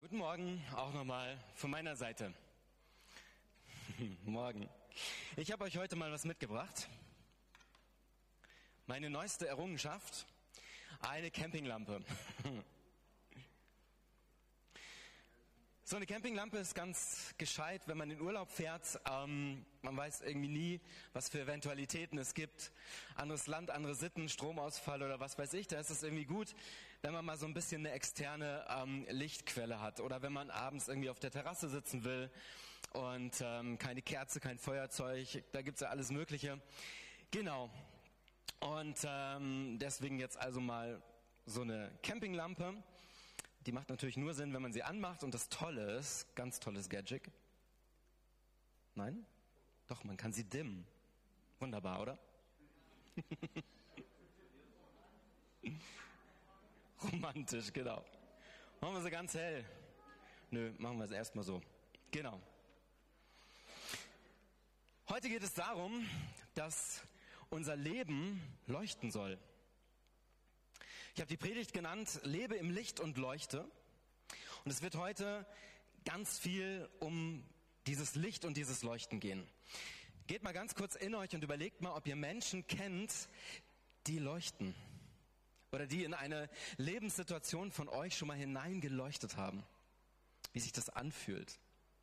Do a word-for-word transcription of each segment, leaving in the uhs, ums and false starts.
Guten Morgen, auch nochmal von meiner Seite. Morgen. Ich habe euch heute mal was mitgebracht. Meine neueste Errungenschaft, eine Campinglampe. So eine Campinglampe ist ganz gescheit, wenn man in Urlaub fährt. Ähm, man weiß irgendwie nie, was für Eventualitäten es gibt. Anderes Land, andere Sitten, Stromausfall oder was weiß ich. Da ist es irgendwie gut, wenn man mal so ein bisschen eine externe ähm, Lichtquelle hat. Oder wenn man abends irgendwie auf der Terrasse sitzen will und ähm, keine Kerze, kein Feuerzeug. Da gibt's ja alles Mögliche. Genau. Und ähm, deswegen jetzt also mal so eine Campinglampe. Die macht natürlich nur Sinn, wenn man sie anmacht. Und das Tolle ist, ganz tolles Gadget. Nein? Doch, man kann sie dimmen. Wunderbar, oder? Romantisch, genau. Machen wir sie ganz hell. Nö, machen wir es erstmal so. Genau. Heute geht es darum, dass unser Leben leuchten soll. Ich habe die Predigt genannt, lebe im Licht und leuchte. Und es wird heute ganz viel um dieses Licht und dieses Leuchten gehen. Geht mal ganz kurz in euch und überlegt mal, ob ihr Menschen kennt, die leuchten. Oder die in eine Lebenssituation von euch schon mal hineingeleuchtet haben. Wie sich das anfühlt.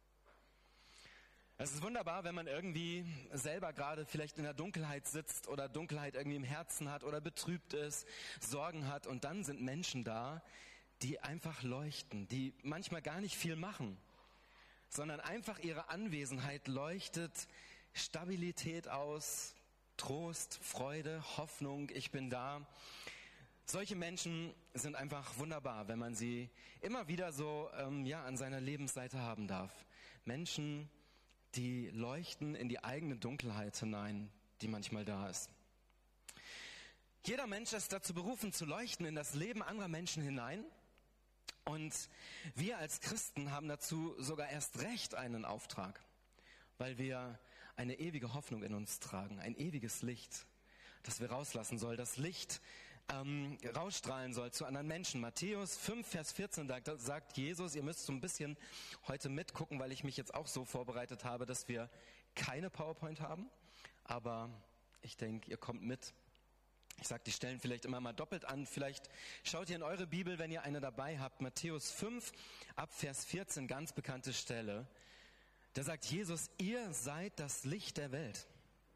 Es ist wunderbar, wenn man irgendwie selber gerade vielleicht in der Dunkelheit sitzt oder Dunkelheit irgendwie im Herzen hat oder betrübt ist, Sorgen hat und dann sind Menschen da, die einfach leuchten, die manchmal gar nicht viel machen, sondern einfach ihre Anwesenheit leuchtet Stabilität aus, Trost, Freude, Hoffnung, ich bin da. Solche Menschen sind einfach wunderbar, wenn man sie immer wieder so ähm, ja an seiner Lebensseite haben darf. Menschen, die leuchten in die eigene Dunkelheit hinein, die manchmal da ist. Jeder Mensch ist dazu berufen, zu leuchten in das Leben anderer Menschen hinein. Und wir als Christen haben dazu sogar erst recht einen Auftrag, weil wir eine ewige Hoffnung in uns tragen, ein ewiges Licht, das wir rauslassen soll, das Licht ähm, rausstrahlen soll zu anderen Menschen. Matthäus fünf, Vers vierzehn da sagt Jesus, ihr müsst so ein bisschen heute mitgucken, weil ich mich jetzt auch so vorbereitet habe, dass wir keine PowerPoint haben, aber ich denke, ihr kommt mit. Ich sage die Stellen vielleicht immer mal doppelt an, vielleicht schaut ihr in eure Bibel, wenn ihr eine dabei habt, Matthäus fünf, ab Vers vierzehn, ganz bekannte Stelle. Da sagt Jesus, ihr seid das Licht der Welt.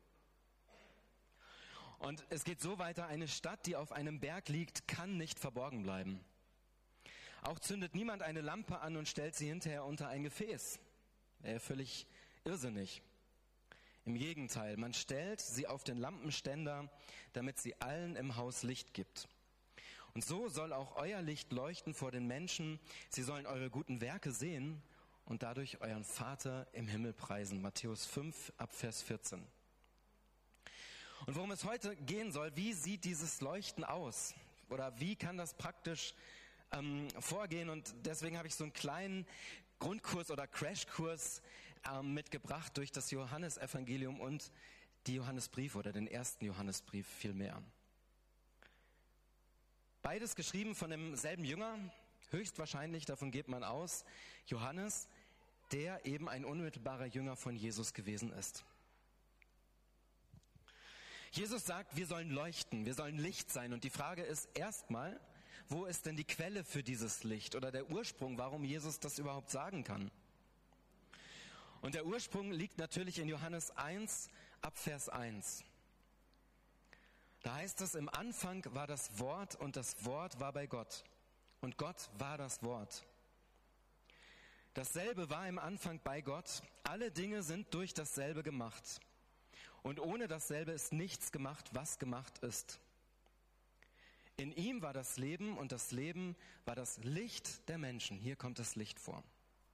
Und es geht so weiter, eine Stadt, die auf einem Berg liegt, kann nicht verborgen bleiben. Auch zündet niemand eine Lampe an und stellt sie hinterher unter ein Gefäß. Wäre völlig irrsinnig. Im Gegenteil, man stellt sie auf den Lampenständer, damit sie allen im Haus Licht gibt. Und so soll auch euer Licht leuchten vor den Menschen. Sie sollen eure guten Werke sehen und dadurch euren Vater im Himmel preisen. Matthäus fünf, ab Vers vierzehn. Und worum es heute gehen soll, wie sieht dieses Leuchten aus? Oder wie kann das praktisch ähm, vorgehen? Und deswegen habe ich so einen kleinen Grundkurs oder Crashkurs ähm, mitgebracht durch das Johannesevangelium und die Johannesbriefe oder den ersten Johannesbrief vielmehr. Beides geschrieben von demselben Jünger, höchstwahrscheinlich, davon geht man aus, Johannes, der eben ein unmittelbarer Jünger von Jesus gewesen ist. Jesus sagt, wir sollen leuchten, wir sollen Licht sein. Und die Frage ist erstmal, wo ist denn die Quelle für dieses Licht oder der Ursprung, warum Jesus das überhaupt sagen kann? Und der Ursprung liegt natürlich in Johannes eins, ab Vers eins. Da heißt es, im Anfang war das Wort und das Wort war bei Gott. Und Gott war das Wort. Dasselbe war im Anfang bei Gott. Alle Dinge sind durch dasselbe gemacht. Und ohne dasselbe ist nichts gemacht, was gemacht ist. In ihm war das Leben und das Leben war das Licht der Menschen. Hier kommt das Licht vor.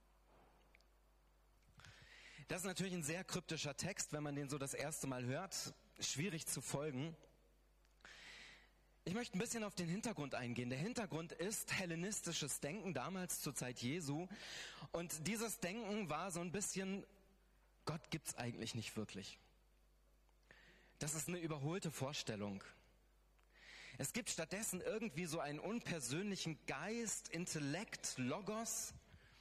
Das ist natürlich ein sehr kryptischer Text, wenn man den so das erste Mal hört. Schwierig zu folgen. Ich möchte ein bisschen auf den Hintergrund eingehen. Der Hintergrund ist hellenistisches Denken, damals zur Zeit Jesu. Und dieses Denken war so ein bisschen, Gott gibt's eigentlich nicht wirklich. Das ist eine überholte Vorstellung. Es gibt stattdessen irgendwie so einen unpersönlichen Geist, Intellekt, Logos,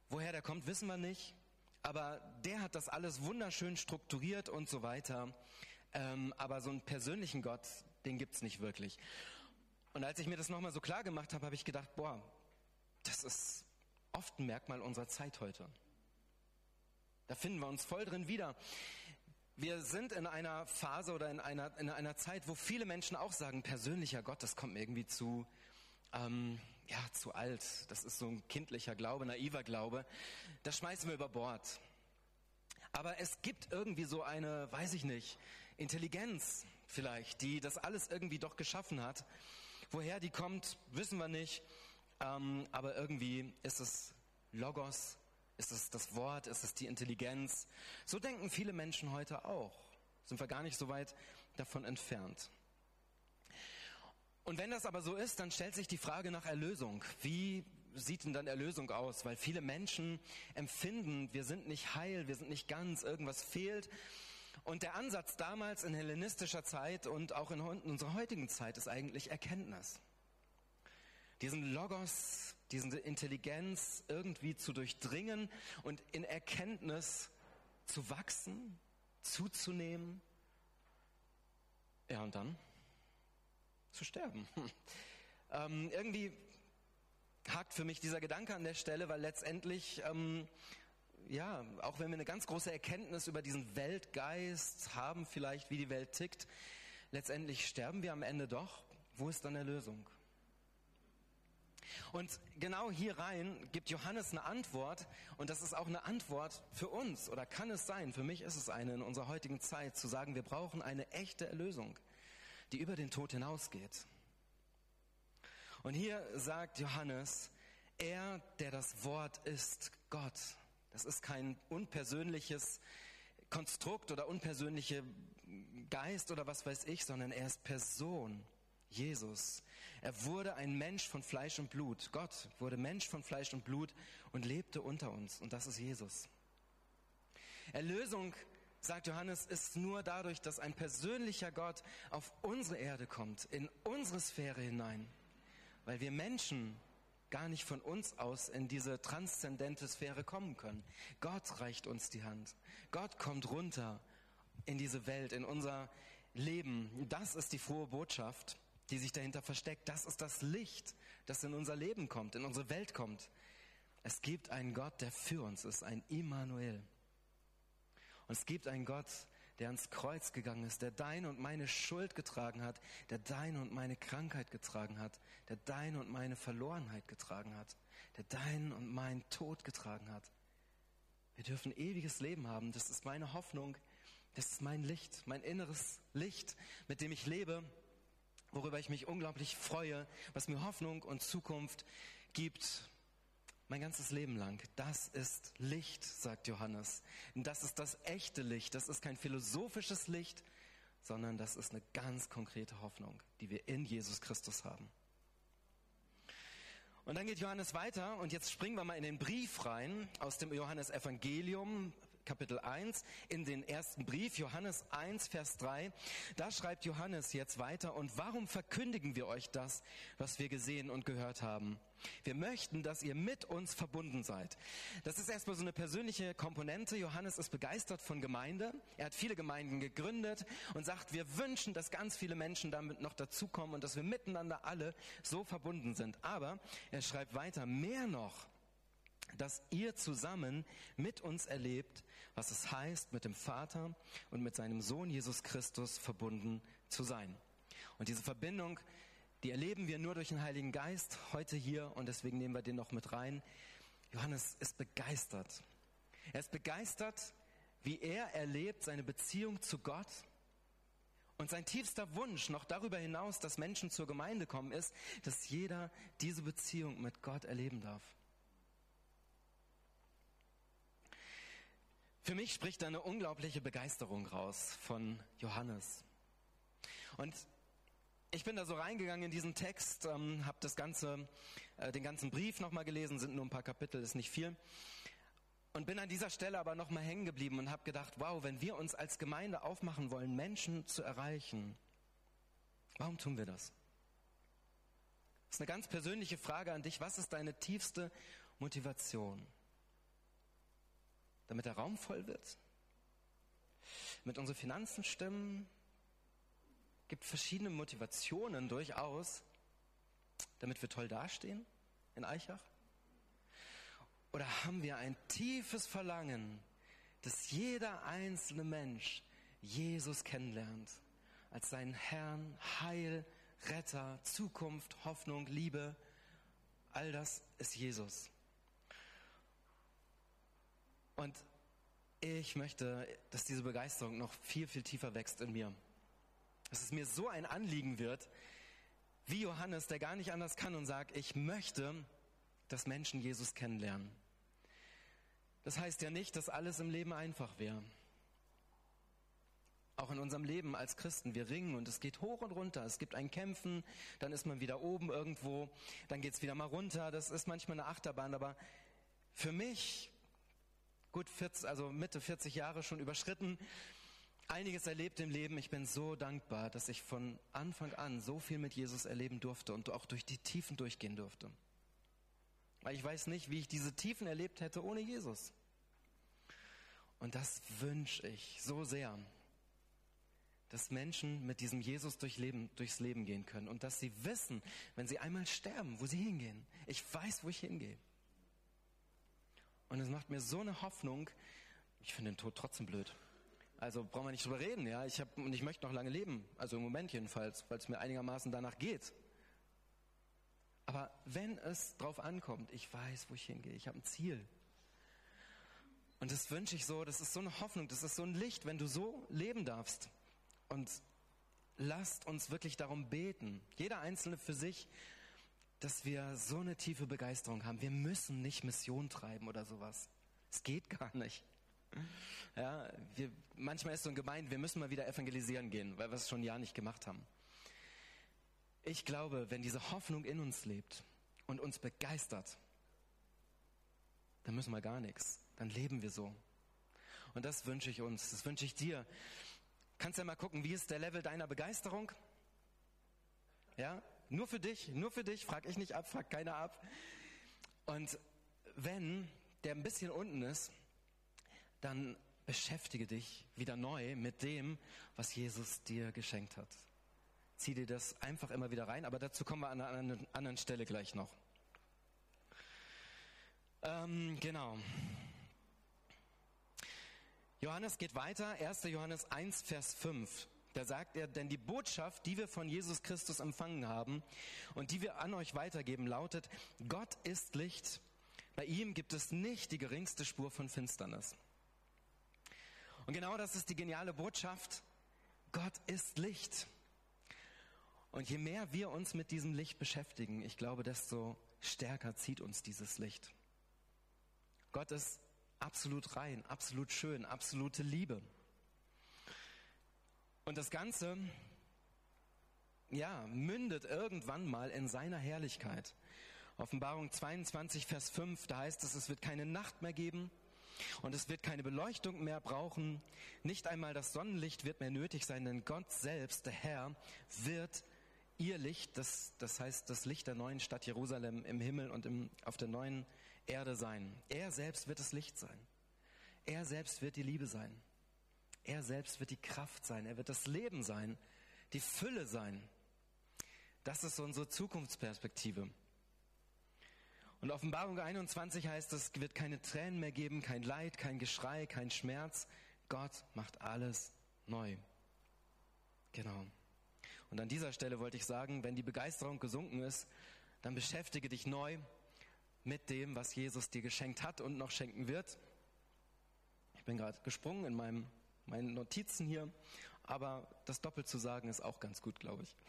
Woher der kommt, wissen wir nicht. Aber der hat das alles wunderschön strukturiert und so weiter. Ähm, aber so einen persönlichen Gott, den gibt's nicht wirklich. Und als ich mir das nochmal so klar gemacht habe, habe ich gedacht, boah, das ist oft ein Merkmal unserer Zeit heute. Da finden wir uns voll drin wieder. Wir sind in einer Phase oder in einer, in einer Zeit, wo viele Menschen auch sagen, persönlicher Gott, das kommt mir irgendwie zu, ähm, ja, zu alt. Das ist so ein kindlicher Glaube, naiver Glaube. Das schmeißen wir über Bord. Aber es gibt irgendwie so eine, weiß ich nicht, Intelligenz vielleicht, die das alles irgendwie doch geschaffen hat. Woher die kommt, wissen wir nicht. Ähm, aber irgendwie ist es Logos, ist es das Wort, ist es die Intelligenz. So denken viele Menschen heute auch. Sind wir gar nicht so weit davon entfernt. Und wenn das aber so ist, dann stellt sich die Frage nach Erlösung. Wie sieht denn dann Erlösung aus? Weil viele Menschen empfinden, wir sind nicht heil, wir sind nicht ganz, irgendwas fehlt. Und der Ansatz damals in hellenistischer Zeit und auch in unserer heutigen Zeit ist eigentlich Erkenntnis. Diesen Logos, diese Intelligenz irgendwie zu durchdringen und in Erkenntnis zu wachsen, zuzunehmen. Ja, und dann zu sterben. ähm, irgendwie hakt für mich dieser Gedanke an der Stelle, weil letztendlich, ähm, ja, auch wenn wir eine ganz große Erkenntnis über diesen Weltgeist haben, vielleicht wie die Welt tickt, letztendlich sterben wir am Ende doch. Wo ist dann Erlösung? Und genau hier rein gibt Johannes eine Antwort, und das ist auch eine Antwort für uns, oder kann es sein, für mich ist es eine in unserer heutigen Zeit, zu sagen, wir brauchen eine echte Erlösung, die über den Tod hinausgeht. Und hier sagt Johannes, er, der das Wort ist, Gott. Das ist kein unpersönliches Konstrukt oder unpersönliche Geist oder was weiß ich, sondern er ist Person, Jesus. Er wurde ein Mensch von Fleisch und Blut. Gott wurde Mensch von Fleisch und Blut und lebte unter uns. Und das ist Jesus. Erlösung, sagt Johannes, ist nur dadurch, dass ein persönlicher Gott auf unsere Erde kommt, in unsere Sphäre hinein. Weil wir Menschen gar nicht von uns aus in diese transzendente Sphäre kommen können. Gott reicht uns die Hand. Gott kommt runter in diese Welt, in unser Leben. Das ist die frohe Botschaft, die sich dahinter versteckt. Das ist das Licht, das in unser Leben kommt, in unsere Welt kommt. Es gibt einen Gott, der für uns ist, ein Immanuel. Und es gibt einen Gott, der ans Kreuz gegangen ist, der deine und meine Schuld getragen hat, der deine und meine Krankheit getragen hat, der deine und meine Verlorenheit getragen hat, der deinen und meinen Tod getragen hat. Wir dürfen ewiges Leben haben. Das ist meine Hoffnung. Das ist mein Licht, mein inneres Licht, mit dem ich lebe, worüber ich mich unglaublich freue, was mir Hoffnung und Zukunft gibt. Mein ganzes Leben lang. Das ist Licht, sagt Johannes. Und das ist das echte Licht. Das ist kein philosophisches Licht, sondern das ist eine ganz konkrete Hoffnung, die wir in Jesus Christus haben. Und dann geht Johannes weiter und jetzt springen wir mal in den Brief rein aus dem Johannesevangelium, Kapitel eins, in den ersten Brief, Johannes eins, Vers drei. Da schreibt Johannes jetzt weiter: Und warum verkündigen wir euch das, was wir gesehen und gehört haben? Wir möchten, dass ihr mit uns verbunden seid. Das ist erstmal so eine persönliche Komponente. Johannes ist begeistert von Gemeinde. Er hat viele Gemeinden gegründet und sagt, wir wünschen, dass ganz viele Menschen damit noch dazukommen und dass wir miteinander alle so verbunden sind. Aber er schreibt weiter, mehr noch, dass ihr zusammen mit uns erlebt, was es heißt, mit dem Vater und mit seinem Sohn Jesus Christus verbunden zu sein. Und diese Verbindung, die erleben wir nur durch den Heiligen Geist heute hier, und deswegen nehmen wir den noch mit rein. Johannes ist begeistert. Er ist begeistert, wie er erlebt seine Beziehung zu Gott. Und sein tiefster Wunsch, noch darüber hinaus, dass Menschen zur Gemeinde kommen, ist, dass jeder diese Beziehung mit Gott erleben darf. Für mich spricht da eine unglaubliche Begeisterung raus von Johannes. Und ich bin da so reingegangen in diesen Text, ähm, habe das ganze, äh, den ganzen Brief nochmal gelesen, sind nur ein paar Kapitel, ist nicht viel. Und bin an dieser Stelle aber nochmal hängen geblieben und habe gedacht, wow, wenn wir uns als Gemeinde aufmachen wollen, Menschen zu erreichen, warum tun wir das? Das ist eine ganz persönliche Frage an dich. Was ist deine tiefste Motivation? damit der Raum voll wird, damit unsere Finanzen stimmen. Gibt verschiedene Motivationen durchaus, damit wir toll dastehen in Eichach. Oder haben wir ein tiefes Verlangen, dass jeder einzelne Mensch Jesus kennenlernt als seinen Herrn, Heil, Retter, Zukunft, Hoffnung, Liebe. All das ist Jesus. Und ich möchte, dass diese Begeisterung noch viel, viel tiefer wächst in mir. Dass es mir so ein Anliegen wird, wie Johannes, der gar nicht anders kann und sagt, ich möchte, dass Menschen Jesus kennenlernen. Das heißt ja nicht, dass alles im Leben einfach wäre. Auch in unserem Leben als Christen, wir ringen und es geht hoch und runter. Es gibt ein Kämpfen, dann ist man wieder oben irgendwo, dann geht es wieder mal runter. Das ist manchmal eine Achterbahn, aber für mich, gut vierzig, also Mitte vierzig Jahre schon überschritten, einiges erlebt im Leben. Ich bin so dankbar, dass ich von Anfang an so viel mit Jesus erleben durfte und auch durch die Tiefen durchgehen durfte. Weil ich weiß nicht, wie ich diese Tiefen erlebt hätte ohne Jesus. Und das wünsche ich so sehr, dass Menschen mit diesem Jesus durch Leben, durchs Leben gehen können und dass sie wissen, wenn sie einmal sterben, wo sie hingehen. Ich weiß, wo ich hingehe. Und es macht mir so eine Hoffnung. Ich finde den Tod trotzdem blöd. Also brauchen wir nicht drüber reden, ja. Ich habe und ich möchte noch lange leben, also im Moment jedenfalls, weil es mir einigermaßen danach geht. Aber wenn es drauf ankommt, ich weiß, wo ich hingehe. Ich habe ein Ziel. Und das wünsche ich so. Das ist so eine Hoffnung. Das ist so ein Licht, wenn du so leben darfst. Und lasst uns wirklich darum beten, jeder Einzelne für sich, dass wir so eine tiefe Begeisterung haben. Wir müssen nicht Mission treiben oder sowas. Es geht gar nicht. Ja, wir, manchmal ist so ein Gemeinde, wir müssen mal wieder evangelisieren gehen, weil wir es schon ein Jahr nicht gemacht haben. Ich glaube, wenn diese Hoffnung in uns lebt und uns begeistert, dann müssen wir gar nichts. Dann leben wir so. Und das wünsche ich uns, das wünsche ich dir. Kannst ja mal gucken, wie ist der Level deiner Begeisterung? Ja, nur für dich, nur für dich, frag ich nicht ab, frag keiner ab. Und wenn der ein bisschen unten ist, dann beschäftige dich wieder neu mit dem, was Jesus dir geschenkt hat. Zieh dir das einfach immer wieder rein, aber dazu kommen wir an einer anderen Stelle gleich noch. Ähm, genau. Johannes geht weiter, erster Johannes eins, Vers fünf. Da sagt er, denn die Botschaft, die wir von Jesus Christus empfangen haben und die wir an euch weitergeben, lautet, Gott ist Licht. Bei ihm gibt es nicht die geringste Spur von Finsternis. Und genau das ist die geniale Botschaft. Gott ist Licht. Und je mehr wir uns mit diesem Licht beschäftigen, ich glaube, desto stärker zieht uns dieses Licht. Gott ist absolut rein, absolut schön, absolute Liebe. Und das Ganze, ja, mündet irgendwann mal in seiner Herrlichkeit. Offenbarung zweiundzwanzig, Vers fünf, da heißt es, es wird keine Nacht mehr geben und es wird keine Beleuchtung mehr brauchen. Nicht einmal das Sonnenlicht wird mehr nötig sein, denn Gott selbst, der Herr, wird ihr Licht, das, das heißt das Licht der neuen Stadt Jerusalem im Himmel und im, auf der neuen Erde sein. Er selbst wird das Licht sein. Er selbst wird die Liebe sein. Er selbst wird die Kraft sein. Er wird das Leben sein, die Fülle sein. Das ist unsere Zukunftsperspektive. Und Offenbarung einundzwanzig heißt, es wird keine Tränen mehr geben, kein Leid, kein Geschrei, kein Schmerz. Gott macht alles neu. Genau. Und an dieser Stelle wollte ich sagen, wenn die Begeisterung gesunken ist, dann beschäftige dich neu mit dem, was Jesus dir geschenkt hat und noch schenken wird. Ich bin gerade gesprungen in meinem, meinen Notizen hier, aber das doppelt zu sagen ist auch ganz gut, glaube ich.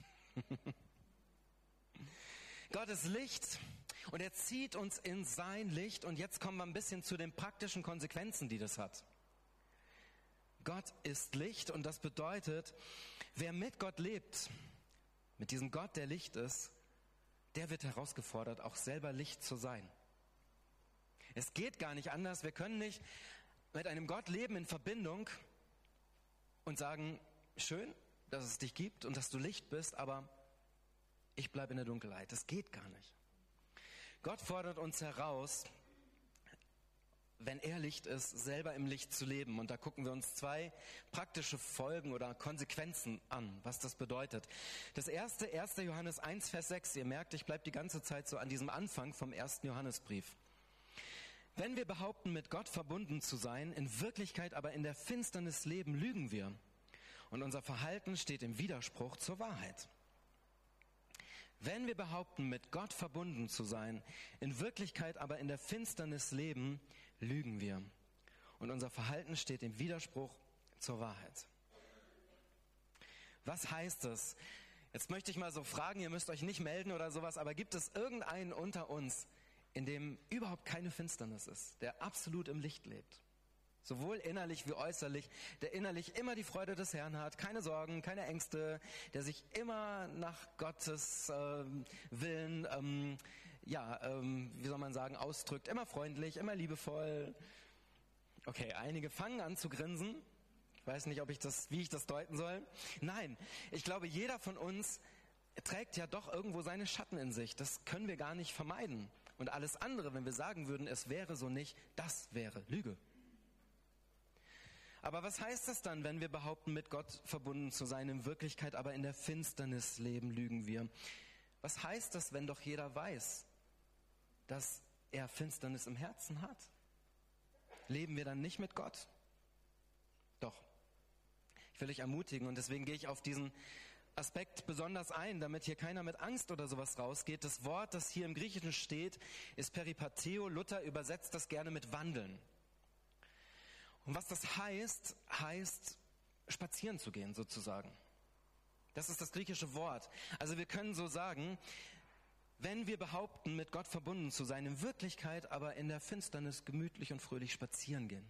Gott ist Licht und er zieht uns in sein Licht und jetzt kommen wir ein bisschen zu den praktischen Konsequenzen, die das hat. Gott ist Licht und das bedeutet, wer mit Gott lebt, mit diesem Gott, der Licht ist, der wird herausgefordert, auch selber Licht zu sein. Es geht gar nicht anders. Wir können nicht mit einem Gott leben in Verbindung und sagen, schön, dass es dich gibt und dass du Licht bist, aber ich bleibe in der Dunkelheit. Das geht gar nicht. Gott fordert uns heraus, wenn er Licht ist, selber im Licht zu leben. Und da gucken wir uns zwei praktische Folgen oder Konsequenzen an, was das bedeutet. Das erste, erster Johannes eins, Vers sechs. Ihr merkt, ich bleibe die ganze Zeit so an diesem Anfang vom ersten Johannesbrief. Wenn wir behaupten, mit Gott verbunden zu sein, in Wirklichkeit aber in der Finsternis leben, lügen wir. Und unser Verhalten steht im Widerspruch zur Wahrheit. Wenn wir behaupten, mit Gott verbunden zu sein, in Wirklichkeit aber in der Finsternis leben, lügen wir. Und unser Verhalten steht im Widerspruch zur Wahrheit. Was heißt es? Jetzt möchte ich mal so fragen, ihr müsst euch nicht melden oder sowas, aber gibt es irgendeinen unter uns, in dem überhaupt keine Finsternis ist, der absolut im Licht lebt? Sowohl innerlich wie äußerlich, der innerlich immer die Freude des Herrn hat, keine Sorgen, keine Ängste, der sich immer nach Gottes äh, Willen, ähm, ja, ähm, wie soll man sagen, ausdrückt, immer freundlich, immer liebevoll. Okay, einige fangen an zu grinsen. Ich weiß nicht, ob ich das, wie ich das deuten soll. Nein, ich glaube, jeder von uns trägt ja doch irgendwo seine Schatten in sich. Das können wir gar nicht vermeiden. Und alles andere, wenn wir sagen würden, es wäre so nicht, das wäre Lüge. Aber was heißt das dann, wenn wir behaupten, mit Gott verbunden zu sein, in Wirklichkeit aber in der Finsternis leben, lügen wir? Was heißt das, wenn doch jeder weiß, dass er Finsternis im Herzen hat? Leben wir dann nicht mit Gott? Doch. Ich will euch ermutigen und deswegen gehe ich auf diesen Aspekt besonders ein, damit hier keiner mit Angst oder sowas rausgeht. Das Wort, das hier im Griechischen steht, ist Peripateo. Luther übersetzt das gerne mit wandeln. Und was das heißt, heißt spazieren zu gehen sozusagen. Das ist das griechische Wort. Also wir können so sagen, wenn wir behaupten, mit Gott verbunden zu sein, in Wirklichkeit aber in der Finsternis gemütlich und fröhlich spazieren gehen.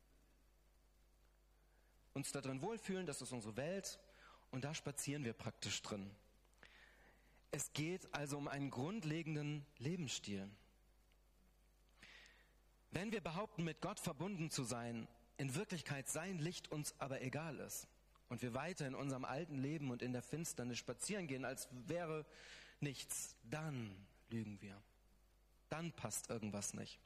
Uns da drin wohlfühlen, das ist unsere Welt und da spazieren wir praktisch drin. Es geht also um einen grundlegenden Lebensstil. Wenn wir behaupten, mit Gott verbunden zu sein, in Wirklichkeit sein Licht uns aber egal ist und wir weiter in unserem alten Leben und in der Finsternis spazieren gehen, als wäre nichts, dann lügen wir. Dann passt irgendwas nicht.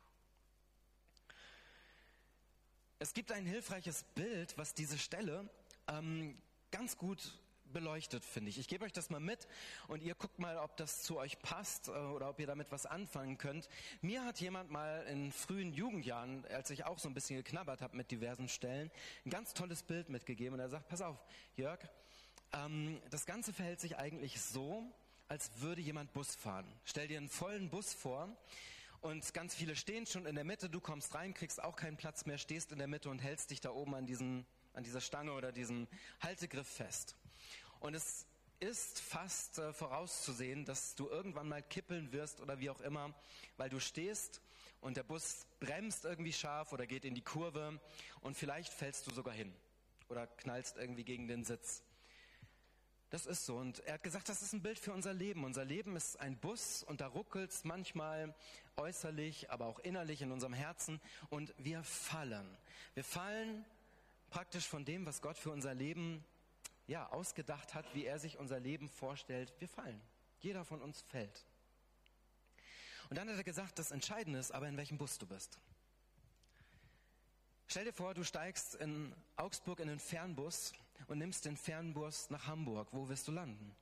Es gibt ein hilfreiches Bild, was diese Stelle ähm, ganz gut beleuchtet, finde ich. Ich gebe euch das mal mit und ihr guckt mal, ob das zu euch passt äh, oder ob ihr damit was anfangen könnt. Mir hat jemand mal in frühen Jugendjahren, als ich auch so ein bisschen geknabbert habe mit diversen Stellen, ein ganz tolles Bild mitgegeben. Und er sagt, pass auf, Jörg, ähm, das Ganze verhält sich eigentlich so, als würde jemand Bus fahren. Stell dir einen vollen Bus vor und ganz viele stehen schon in der Mitte. Du kommst rein, kriegst auch keinen Platz mehr, stehst in der Mitte und hältst dich da oben an diesen, an dieser Stange oder diesem Haltegriff fest. Und es ist fast äh, vorauszusehen, dass du irgendwann mal kippeln wirst oder wie auch immer, weil du stehst und der Bus bremst irgendwie scharf oder geht in die Kurve und vielleicht fällst du sogar hin oder knallst irgendwie gegen den Sitz. Das ist so. Und er hat gesagt, das ist ein Bild für unser Leben. Unser Leben ist ein Bus und da ruckelt es manchmal äußerlich, aber auch innerlich in unserem Herzen und wir fallen. Wir fallen praktisch von dem, was Gott für unser Leben ja, ausgedacht hat, wie er sich unser Leben vorstellt. Wir fallen. Jeder von uns fällt. Und dann hat er gesagt, das Entscheidende ist aber, in welchem Bus du bist. Stell dir vor, du steigst in Augsburg in den Fernbus und nimmst den Fernbus nach Hamburg. Wo wirst du landen?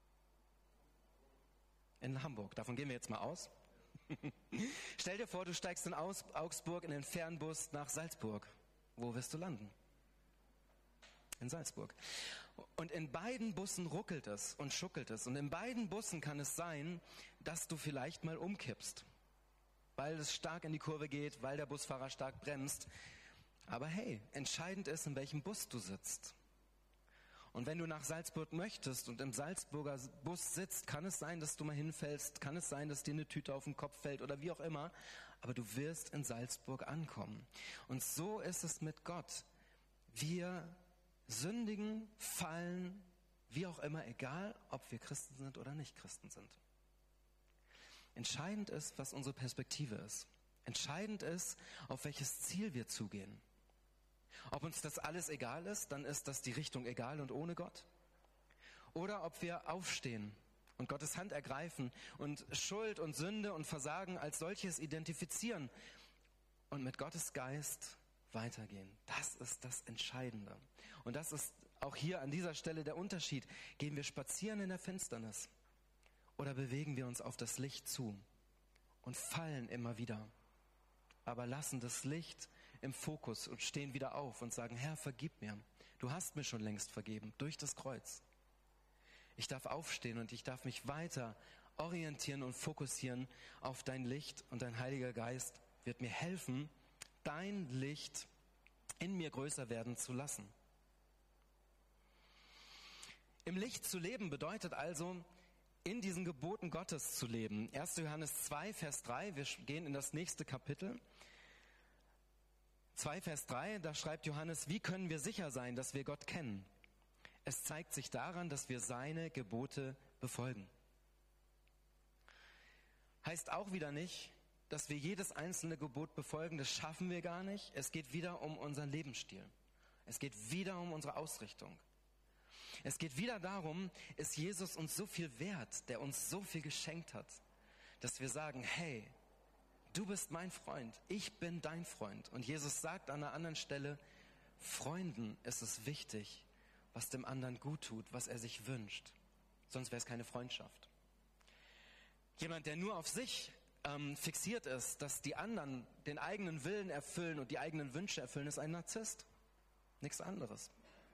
In Hamburg. Davon gehen wir jetzt mal aus. Stell dir vor, du steigst in Augsburg in den Fernbus nach Salzburg. Wo wirst du landen? In Salzburg. Und in beiden Bussen ruckelt es und schuckelt es. Und in beiden Bussen kann es sein, dass du vielleicht mal umkippst, weil es stark in die Kurve geht, weil der Busfahrer stark bremst. Aber hey, entscheidend ist, in welchem Bus du sitzt. Und wenn du nach Salzburg möchtest und im Salzburger Bus sitzt, kann es sein, dass du mal hinfällst, kann es sein, dass dir eine Tüte auf den Kopf fällt oder wie auch immer, aber du wirst in Salzburg ankommen. Und so ist es mit Gott. Wir sündigen, fallen, wie auch immer, egal, ob wir Christen sind oder nicht Christen sind. Entscheidend ist, was unsere Perspektive ist. Entscheidend ist, auf welches Ziel wir zugehen. Ob uns das alles egal ist, dann ist das die Richtung egal und ohne Gott. Oder ob wir aufstehen und Gottes Hand ergreifen und Schuld und Sünde und Versagen als solches identifizieren und mit Gottes Geist weitergehen. Das ist das Entscheidende. Und das ist auch hier an dieser Stelle der Unterschied. Gehen wir spazieren in der Finsternis oder bewegen wir uns auf das Licht zu und fallen immer wieder, aber lassen das Licht im Fokus und stehen wieder auf und sagen, Herr, vergib mir. Du hast mir schon längst vergeben durch das Kreuz. Ich darf aufstehen und ich darf mich weiter orientieren und fokussieren auf dein Licht, und dein Heiliger Geist wird mir helfen, dein Licht in mir größer werden zu lassen. Im Licht zu leben bedeutet also, in diesen Geboten Gottes zu leben. erster Johannes zwei, Vers drei, wir gehen in das nächste Kapitel. zwei, Vers drei, da schreibt Johannes, wie können wir sicher sein, dass wir Gott kennen? Es zeigt sich daran, dass wir seine Gebote befolgen. Heißt auch wieder nicht, dass wir jedes einzelne Gebot befolgen, das schaffen wir gar nicht. Es geht wieder um unseren Lebensstil. Es geht wieder um unsere Ausrichtung. Es geht wieder darum, ist Jesus uns so viel wert, der uns so viel geschenkt hat, dass wir sagen, hey, du bist mein Freund, ich bin dein Freund. Und Jesus sagt an einer anderen Stelle, Freunden ist es wichtig, was dem anderen gut tut, was er sich wünscht. Sonst wäre es keine Freundschaft. Jemand, der nur auf sich ähm, fixiert ist, dass die anderen den eigenen Willen erfüllen und die eigenen Wünsche erfüllen, ist ein Narzisst. Nichts anderes.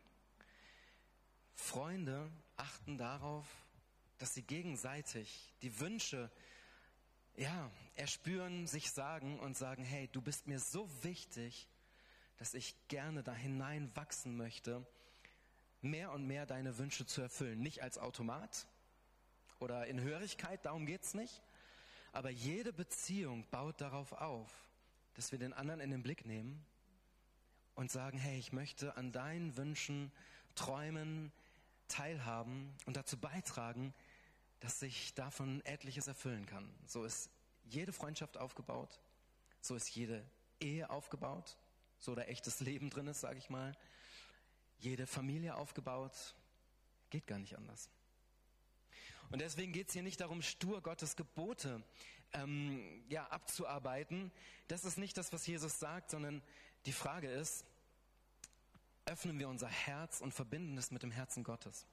Freunde achten darauf, dass sie gegenseitig die Wünsche ja, erspüren, sich sagen und sagen, hey, du bist mir so wichtig, dass ich gerne da hinein wachsen möchte, mehr und mehr deine Wünsche zu erfüllen. Nicht als Automat oder in Hörigkeit, darum geht's nicht. Aber jede Beziehung baut darauf auf, dass wir den anderen in den Blick nehmen und sagen, hey, ich möchte an deinen Wünschen, Träumen teilhaben und dazu beitragen, dass sich davon etliches erfüllen kann. So ist jede Freundschaft aufgebaut, so ist jede Ehe aufgebaut, so da echtes Leben drin ist, sage ich mal. Jede Familie aufgebaut, geht gar nicht anders. Und deswegen geht es hier nicht darum, stur Gottes Gebote ähm, ja, abzuarbeiten. Das ist nicht das, was Jesus sagt, sondern die Frage ist, öffnen wir unser Herz und verbinden es mit dem Herzen Gottes.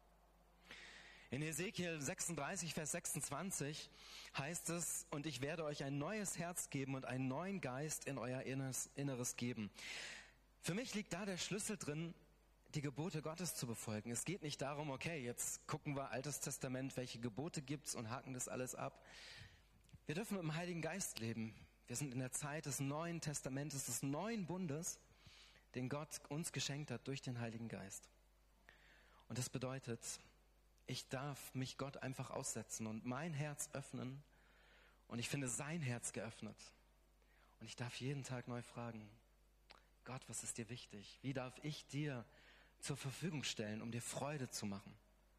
In Hesekiel sechsunddreißig, Vers sechsundzwanzig heißt es, und ich werde euch ein neues Herz geben und einen neuen Geist in euer Inneres, Inneres geben. Für mich liegt da der Schlüssel drin, die Gebote Gottes zu befolgen. Es geht nicht darum, okay, jetzt gucken wir Altes Testament, welche Gebote gibt's und haken das alles ab. Wir dürfen mit dem Heiligen Geist leben. Wir sind in der Zeit des Neuen Testamentes, des neuen Bundes, den Gott uns geschenkt hat durch den Heiligen Geist. Und das bedeutet, ich darf mich Gott einfach aussetzen und mein Herz öffnen und ich finde sein Herz geöffnet. Und ich darf jeden Tag neu fragen, Gott, was ist dir wichtig? Wie darf ich dir zur Verfügung stellen, um dir Freude zu machen,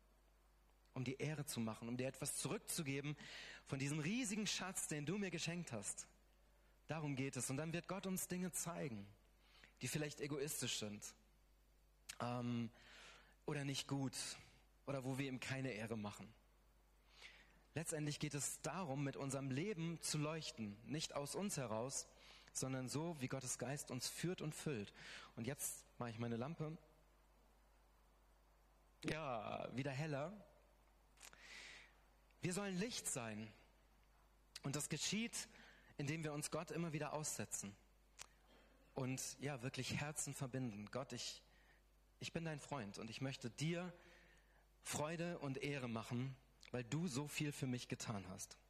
um dir Ehre zu machen, um dir etwas zurückzugeben von diesem riesigen Schatz, den du mir geschenkt hast. Darum geht es. Und dann wird Gott uns Dinge zeigen, die vielleicht egoistisch sind ähm, oder nicht gut oder wo wir ihm keine Ehre machen. Letztendlich geht es darum, mit unserem Leben zu leuchten, nicht aus uns heraus, sondern so, wie Gottes Geist uns führt und füllt. Und jetzt mache ich meine Lampe. Ja, wieder heller. Wir sollen Licht sein. Und das geschieht, indem wir uns Gott immer wieder aussetzen. Und ja, wirklich Herzen verbinden. Gott, ich, ich bin dein Freund und ich möchte dir Freude und Ehre machen, weil du so viel für mich getan hast.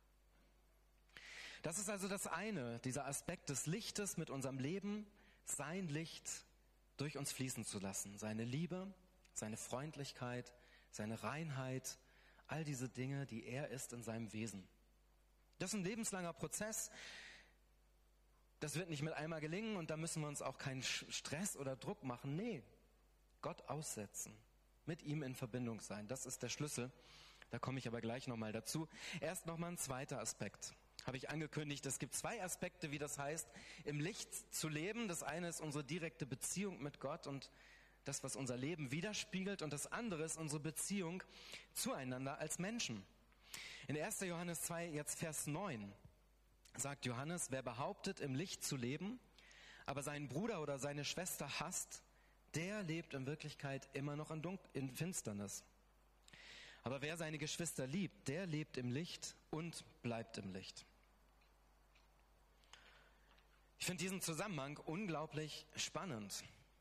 Das ist also das eine, dieser Aspekt des Lichtes mit unserem Leben, sein Licht durch uns fließen zu lassen. Seine Liebe, seine Freundlichkeit, seine Reinheit, all diese Dinge, die er ist in seinem Wesen. Das ist ein lebenslanger Prozess. Das wird nicht mit einmal gelingen und da müssen wir uns auch keinen Stress oder Druck machen. Nee, Gott aussetzen, mit ihm in Verbindung sein, das ist der Schlüssel. Da komme ich aber gleich nochmal dazu. Erst nochmal ein zweiter Aspekt. Habe ich angekündigt, es gibt zwei Aspekte, wie das heißt, im Licht zu leben. Das eine ist unsere direkte Beziehung mit Gott und das, was unser Leben widerspiegelt. Und das andere ist unsere Beziehung zueinander als Menschen. In erster Johannes zwei, jetzt Vers neun, sagt Johannes, wer behauptet, im Licht zu leben, aber seinen Bruder oder seine Schwester hasst, der lebt in Wirklichkeit immer noch in, Dun- in Finsternis. Aber wer seine Geschwister liebt, der lebt im Licht und bleibt im Licht. Ich finde diesen Zusammenhang unglaublich spannend.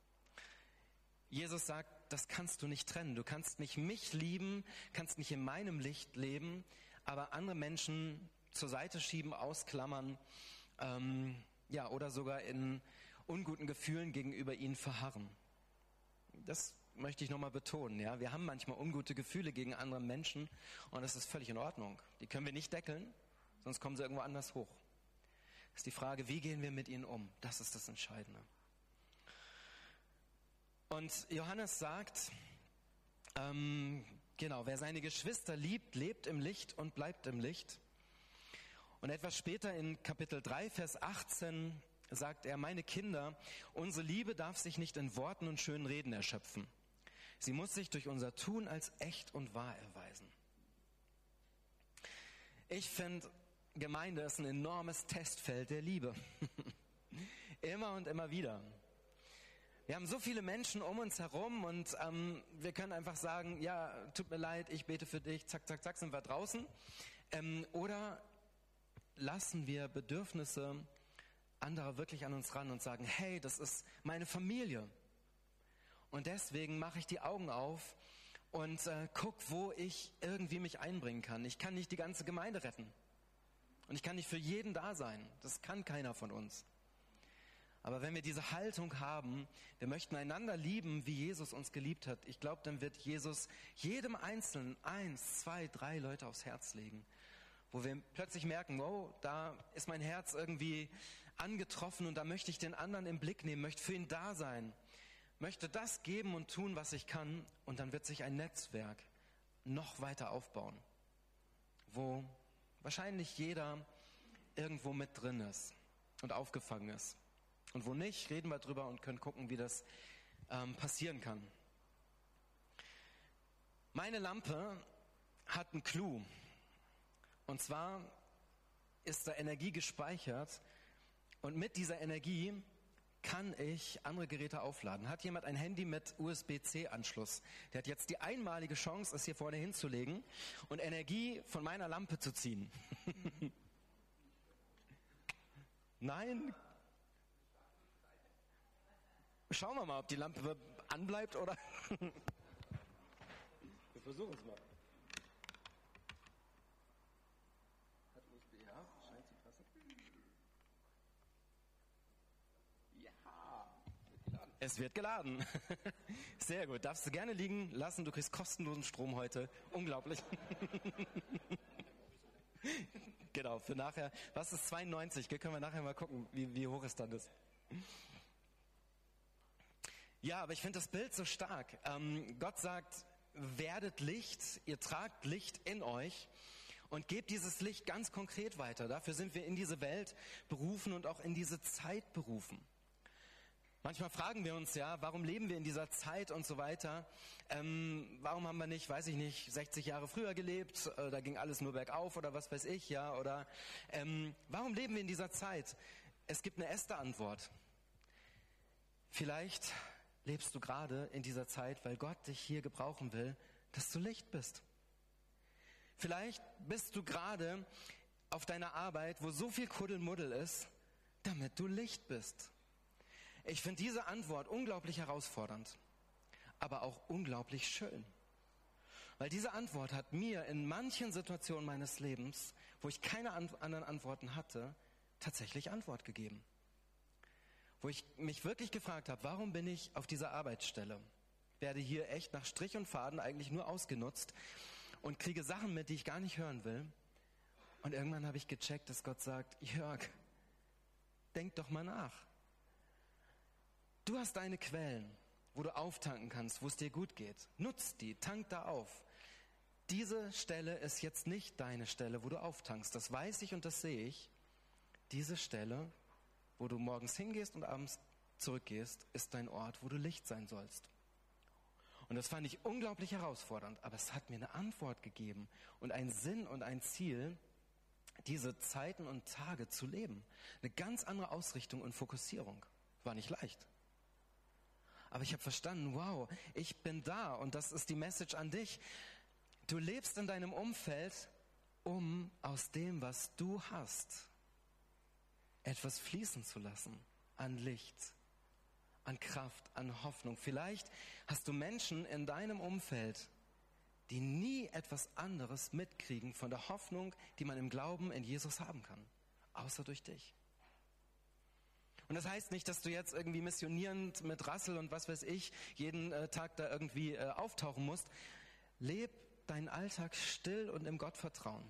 Jesus sagt, das kannst du nicht trennen. Du kannst nicht mich lieben, kannst nicht in meinem Licht leben, aber andere Menschen zur Seite schieben, ausklammern, ähm, ja, oder sogar in unguten Gefühlen gegenüber ihnen verharren. Das möchte ich nochmal betonen. Ja? Wir haben manchmal ungute Gefühle gegen andere Menschen und das ist völlig in Ordnung. Die können wir nicht deckeln, sonst kommen sie irgendwo anders hoch. Das ist die Frage, wie gehen wir mit ihnen um? Das ist das Entscheidende. Und Johannes sagt, ähm, genau, wer seine Geschwister liebt, lebt im Licht und bleibt im Licht. Und etwas später in Kapitel drei, Vers achtzehn sagt er, meine Kinder, unsere Liebe darf sich nicht in Worten und schönen Reden erschöpfen. Sie muss sich durch unser Tun als echt und wahr erweisen. Ich finde, Gemeinde ist ein enormes Testfeld der Liebe. Immer und immer wieder. Wir haben so viele Menschen um uns herum und ähm, wir können einfach sagen, ja, tut mir leid, ich bete für dich, zack, zack, zack, sind wir draußen. Ähm, oder lassen wir Bedürfnisse anderer wirklich an uns ran und sagen, hey, das ist meine Familie. Und deswegen mache ich die Augen auf und äh, guck, wo ich irgendwie mich einbringen kann. Ich kann nicht die ganze Gemeinde retten. Und ich kann nicht für jeden da sein. Das kann keiner von uns. Aber wenn wir diese Haltung haben, wir möchten einander lieben, wie Jesus uns geliebt hat, ich glaube, dann wird Jesus jedem Einzelnen eins, zwei, drei Leute aufs Herz legen, wo wir plötzlich merken, wow, da ist mein Herz irgendwie angetroffen und da möchte ich den anderen im Blick nehmen, möchte für ihn da sein, möchte das geben und tun, was ich kann, und dann wird sich ein Netzwerk noch weiter aufbauen, wo wahrscheinlich jeder irgendwo mit drin ist und aufgefangen ist. Und wo nicht, reden wir drüber und können gucken, wie das ähm, passieren kann. Meine Lampe hat einen Clou. Und zwar ist da Energie gespeichert. Und mit dieser Energie kann ich andere Geräte aufladen. Hat jemand ein Handy mit U S B C Anschluss? Der hat jetzt die einmalige Chance, es hier vorne hinzulegen und Energie von meiner Lampe zu ziehen. Nein? Schauen wir mal, ob die Lampe anbleibt oder... Wir versuchen es mal. Hat U S B, ja? Scheint zu passen. Ja. Es wird geladen. Sehr gut. Darfst du gerne liegen lassen. Du kriegst kostenlosen Strom heute. Unglaublich. Genau, für nachher. Was ist zweiundneunzig? Können wir nachher mal gucken, wie, wie hoch es dann ist. Ja, aber ich finde das Bild so stark. Ähm, Gott sagt, werdet Licht, ihr tragt Licht in euch und gebt dieses Licht ganz konkret weiter. Dafür sind wir in diese Welt berufen und auch in diese Zeit berufen. Manchmal fragen wir uns ja, warum leben wir in dieser Zeit und so weiter. Ähm, warum haben wir nicht, weiß ich nicht, sechzig Jahre früher gelebt, äh, da ging alles nur bergauf oder was weiß ich, ja, oder ähm, warum leben wir in dieser Zeit? Es gibt eine erste Antwort. Vielleicht lebst du gerade in dieser Zeit, weil Gott dich hier gebrauchen will, dass du Licht bist. Vielleicht bist du gerade auf deiner Arbeit, wo so viel Kuddelmuddel ist, damit du Licht bist. Ich finde diese Antwort unglaublich herausfordernd, aber auch unglaublich schön. Weil diese Antwort hat mir in manchen Situationen meines Lebens, wo ich keine anderen Antworten hatte, tatsächlich Antwort gegeben. Wo ich mich wirklich gefragt habe, warum bin ich auf dieser Arbeitsstelle? Werde hier echt nach Strich und Faden eigentlich nur ausgenutzt und kriege Sachen mit, die ich gar nicht hören will. Und irgendwann habe ich gecheckt, dass Gott sagt, Jörg, denk doch mal nach. Du hast deine Quellen, wo du auftanken kannst, wo es dir gut geht. Nutz die, tank da auf. Diese Stelle ist jetzt nicht deine Stelle, wo du auftankst. Das weiß ich und das sehe ich. Diese Stelle, wo du morgens hingehst und abends zurückgehst, ist dein Ort, wo du Licht sein sollst. Und das fand ich unglaublich herausfordernd, aber es hat mir eine Antwort gegeben und einen Sinn und ein Ziel, diese Zeiten und Tage zu leben. Eine ganz andere Ausrichtung und Fokussierung. War nicht leicht. Aber ich habe verstanden, wow, ich bin da und das ist die Message an dich. Du lebst in deinem Umfeld, um aus dem, was du hast, etwas fließen zu lassen an Licht, an Kraft, an Hoffnung. Vielleicht hast du Menschen in deinem Umfeld, die nie etwas anderes mitkriegen von der Hoffnung, die man im Glauben in Jesus haben kann, außer durch dich. Und das heißt nicht, dass du jetzt irgendwie missionierend mit Rassel und was weiß ich jeden äh, Tag da irgendwie äh, auftauchen musst. Leb deinen Alltag still und im Gottvertrauen.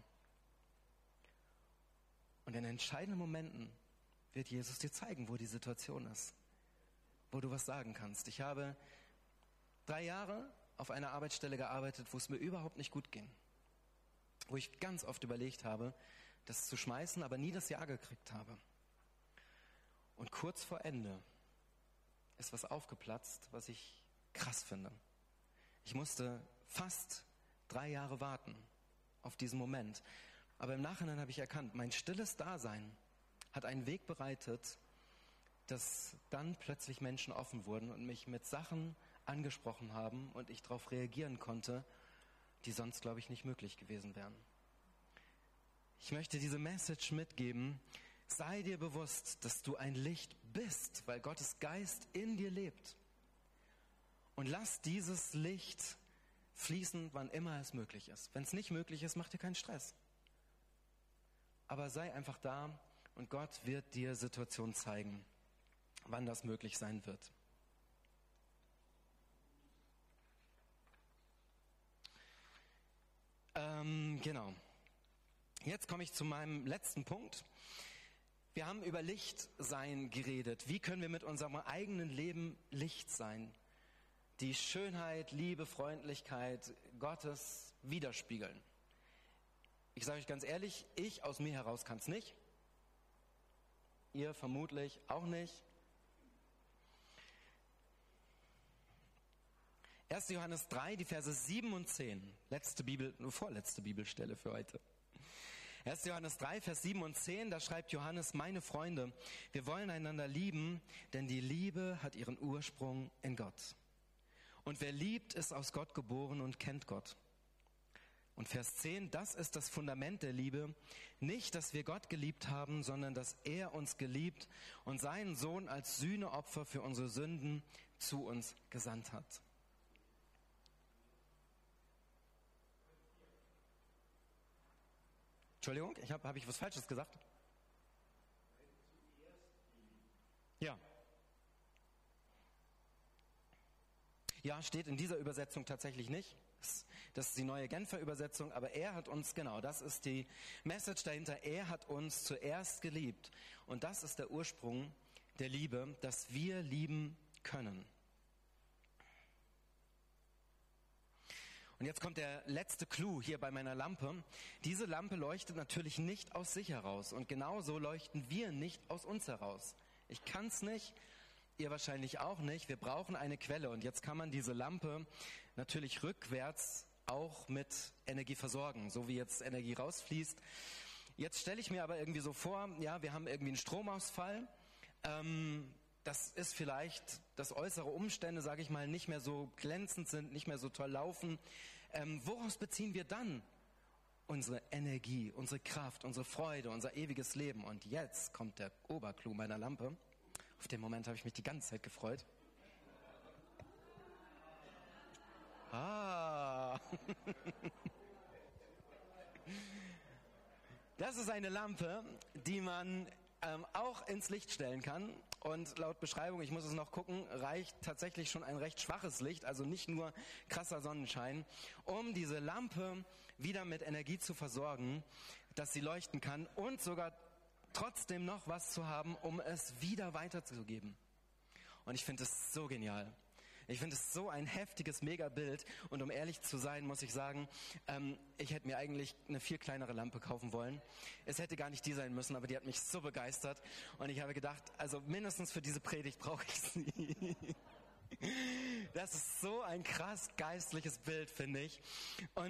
Und in entscheidenden Momenten wird Jesus dir zeigen, wo die Situation ist, wo du was sagen kannst. Ich habe drei Jahre auf einer Arbeitsstelle gearbeitet, wo es mir überhaupt nicht gut ging. Wo ich ganz oft überlegt habe, das zu schmeißen, aber nie das Ja gekriegt habe. Und kurz vor Ende ist was aufgeplatzt, was ich krass finde. Ich musste fast drei Jahre warten auf diesen Moment. Aber im Nachhinein habe ich erkannt, mein stilles Dasein hat einen Weg bereitet, dass dann plötzlich Menschen offen wurden und mich mit Sachen angesprochen haben und ich darauf reagieren konnte, die sonst, glaube ich, nicht möglich gewesen wären. Ich möchte diese Message mitgeben: Sei dir bewusst, dass du ein Licht bist, weil Gottes Geist in dir lebt. Und lass dieses Licht fließen, wann immer es möglich ist. Wenn es nicht möglich ist, mach dir keinen Stress. Aber sei einfach da und Gott wird dir Situationen zeigen, wann das möglich sein wird. Ähm, genau. Jetzt komme ich zu meinem letzten Punkt. Wir haben über Lichtsein geredet. Wie können wir mit unserem eigenen Leben Licht sein? Die Schönheit, Liebe, Freundlichkeit Gottes widerspiegeln. Ich sage euch ganz ehrlich, ich aus mir heraus kann es nicht. Ihr vermutlich auch nicht. erster Johannes drei, die Verse sieben und zehn. Letzte Bibel, vorletzte Bibelstelle für heute. erster Johannes drei, Vers sieben und zehn, da schreibt Johannes: Meine Freunde, wir wollen einander lieben, denn die Liebe hat ihren Ursprung in Gott. Und wer liebt, ist aus Gott geboren und kennt Gott. Und Vers zehn, das ist das Fundament der Liebe. Nicht, dass wir Gott geliebt haben, sondern dass er uns geliebt und seinen Sohn als Sühneopfer für unsere Sünden zu uns gesandt hat. Entschuldigung, ich habe hab ich was Falsches gesagt? Ja. Ja, steht in dieser Übersetzung tatsächlich nicht. Das ist die neue Genfer Übersetzung, aber er hat uns, genau, das ist die Message dahinter, er hat uns zuerst geliebt. Und das ist der Ursprung der Liebe, dass wir lieben können. Und jetzt kommt der letzte Clou hier bei meiner Lampe. Diese Lampe leuchtet natürlich nicht aus sich heraus und genauso leuchten wir nicht aus uns heraus. Ich kann es nicht, ihr wahrscheinlich auch nicht. Wir brauchen eine Quelle und jetzt kann man diese Lampe natürlich rückwärts auch mit Energie versorgen, so wie jetzt Energie rausfließt. Jetzt stelle ich mir aber irgendwie so vor, ja, wir haben irgendwie einen Stromausfall. Ähm, Das ist vielleicht, dass äußere Umstände, sage ich mal, nicht mehr so glänzend sind, nicht mehr so toll laufen. Ähm, woraus beziehen wir dann unsere Energie, unsere Kraft, unsere Freude, unser ewiges Leben? Und jetzt kommt der Oberclou meiner Lampe. Auf den Moment habe ich mich die ganze Zeit gefreut. Ah. Das ist eine Lampe, die man ähm, auch ins Licht stellen kann. Und laut Beschreibung, ich muss es noch gucken, reicht tatsächlich schon ein recht schwaches Licht, also nicht nur krasser Sonnenschein, um diese Lampe wieder mit Energie zu versorgen, dass sie leuchten kann und sogar trotzdem noch was zu haben, um es wieder weiterzugeben. Und ich finde es so genial. Ich finde es so ein heftiges Megabild und um ehrlich zu sein, muss ich sagen, ähm, ich hätte mir eigentlich eine viel kleinere Lampe kaufen wollen. Es hätte gar nicht die sein müssen, aber die hat mich so begeistert und ich habe gedacht, also mindestens für diese Predigt brauche ich sie. Das ist so ein krass geistliches Bild, finde ich. Und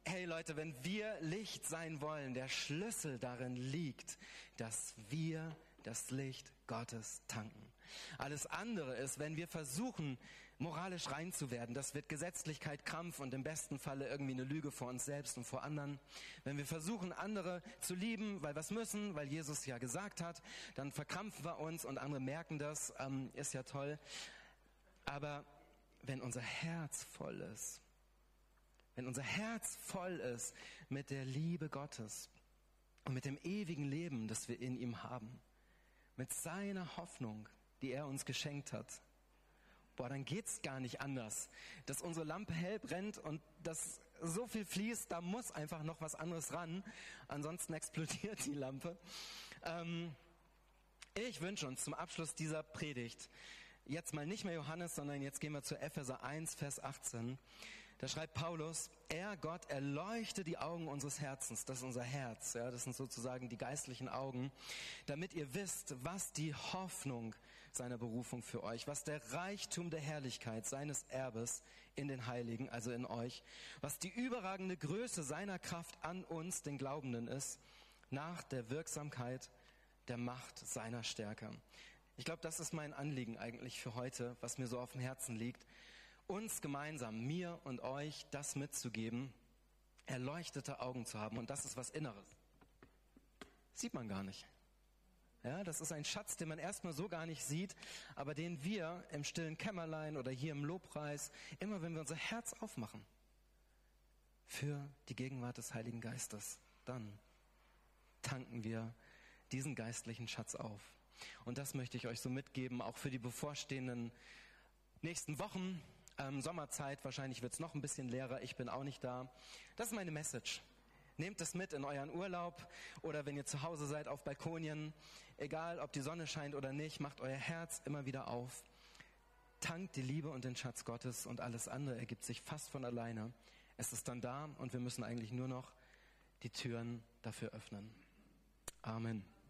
hey Leute, wenn wir Licht sein wollen, der Schlüssel darin liegt, dass wir das Licht Gottes tanken. Alles andere ist, wenn wir versuchen, moralisch rein zu werden, das wird Gesetzlichkeit, Krampf und im besten Falle irgendwie eine Lüge vor uns selbst und vor anderen. Wenn wir versuchen, andere zu lieben, weil wir es müssen, weil Jesus ja gesagt hat, dann verkrampfen wir uns und andere merken das, ähm, ist ja toll. Aber wenn unser Herz voll ist, wenn unser Herz voll ist mit der Liebe Gottes und mit dem ewigen Leben, das wir in ihm haben, mit seiner Hoffnung, die er uns geschenkt hat, boah, dann geht's gar nicht anders. Dass unsere Lampe hell brennt und dass so viel fließt, da muss einfach noch was anderes ran. Ansonsten explodiert die Lampe. Ähm, ich wünsche uns zum Abschluss dieser Predigt jetzt mal nicht mehr Johannes, sondern jetzt gehen wir zu Epheser eins, Vers achtzehn. Da schreibt Paulus, er, Gott, erleuchte die Augen unseres Herzens, das ist unser Herz, ja, das sind sozusagen die geistlichen Augen, damit ihr wisst, was die Hoffnung seiner Berufung für euch, was der Reichtum der Herrlichkeit seines Erbes in den Heiligen, also in euch, was die überragende Größe seiner Kraft an uns, den Glaubenden, ist, nach der Wirksamkeit der Macht seiner Stärke. Ich glaube, das ist mein Anliegen eigentlich für heute, was mir so auf dem Herzen liegt, uns gemeinsam, mir und euch, das mitzugeben, erleuchtete Augen zu haben. Und das ist was Inneres. Sieht man gar nicht. Ja, das ist ein Schatz, den man erstmal so gar nicht sieht, aber den wir im stillen Kämmerlein oder hier im Lobpreis, immer wenn wir unser Herz aufmachen für die Gegenwart des Heiligen Geistes, dann tanken wir diesen geistlichen Schatz auf. Und das möchte ich euch so mitgeben, auch für die bevorstehenden nächsten Wochen. Ähm, Sommerzeit, wahrscheinlich wird es noch ein bisschen leerer, ich bin auch nicht da. Das ist meine Message. Nehmt es mit in euren Urlaub oder wenn ihr zu Hause seid auf Balkonien. Egal, ob die Sonne scheint oder nicht, macht euer Herz immer wieder auf. Tankt die Liebe und den Schatz Gottes und alles andere ergibt sich fast von alleine. Es ist dann da und wir müssen eigentlich nur noch die Türen dafür öffnen. Amen.